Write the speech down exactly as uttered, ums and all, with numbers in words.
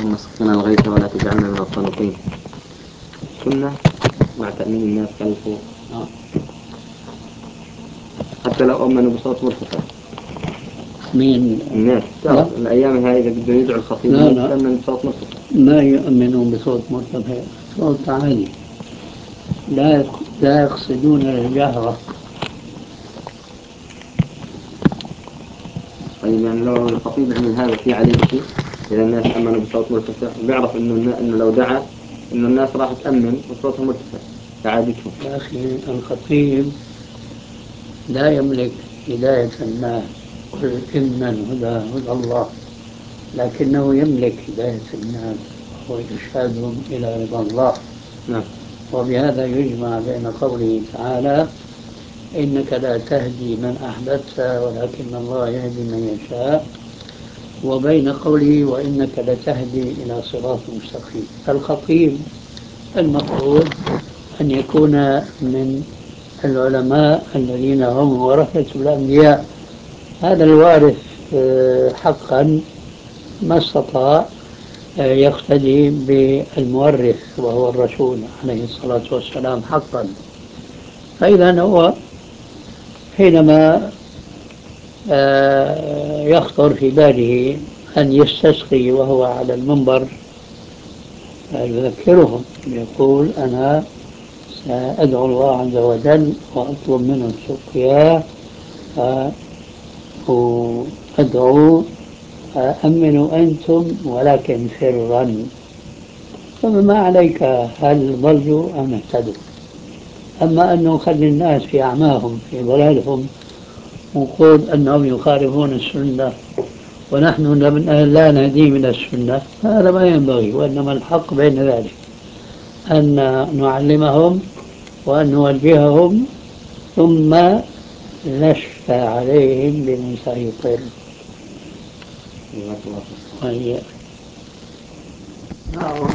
اللهم اسقنا الغيث ولا تجعلنا من القانطين. كنا مع تأمين الناس خلفه حتى لو أمنوا بصوت مرتفع. مين؟ الناس تعرف الأيام هاي إذا بده يدعو الخطيب لا لا يتأمن بصوت مرتفع، ما يؤمنون بصوت مرتفع، صوت عالي، لا لا يقصدون الجهرة. طيب يعني لو الخطيب عمل هذا في عليه شيء؟ إذا الناس أمنوا بصوت مرتفع بيعرف إنه إنه لو دعا إنه الناس راح تأمن بصوتها مرتفع كعادتهم. يا أخي الخطيب لا يملك هداية الناس، قل إن الهدى هدى الله، لكنه يملك هداية الناس وإرشادهم إلى رضا الله. نعم. وبهذا يجمع بين قوله تعالى إنك لا تهدي من أحببت ولكن الله يهدي من يشاء، وبين قوله وإنك لتهدي إلى صراط مستقيم. الخطيب المفروض أن يكون من العلماء الذين هم ورثة الأنبياء، هذا الوارث حقا ما استطاع يقتدي بالمورث وهو الرسول عليه الصلاة والسلام حقا. فإذا هو حينما يخطر في باله أن يستسقي وهو على المنبر يذكرهم، يقول أنا سأدعو الله عز وجل وأطلب منه السقيا، وأدعو أمنوا أنتم ولكن سرا، فما عليك هل ضلوا أم اهتدوا. أما أنه خلي الناس في أعماهم في ضلالهم وقول أنهم يخالفون السنة ونحن لا نهدي من السنة، هذا ما ينبغي. وإنما الحق بين ذلك أن نعلمهم وأن نوجههم ثم نشفى عليهم بمن سيطر.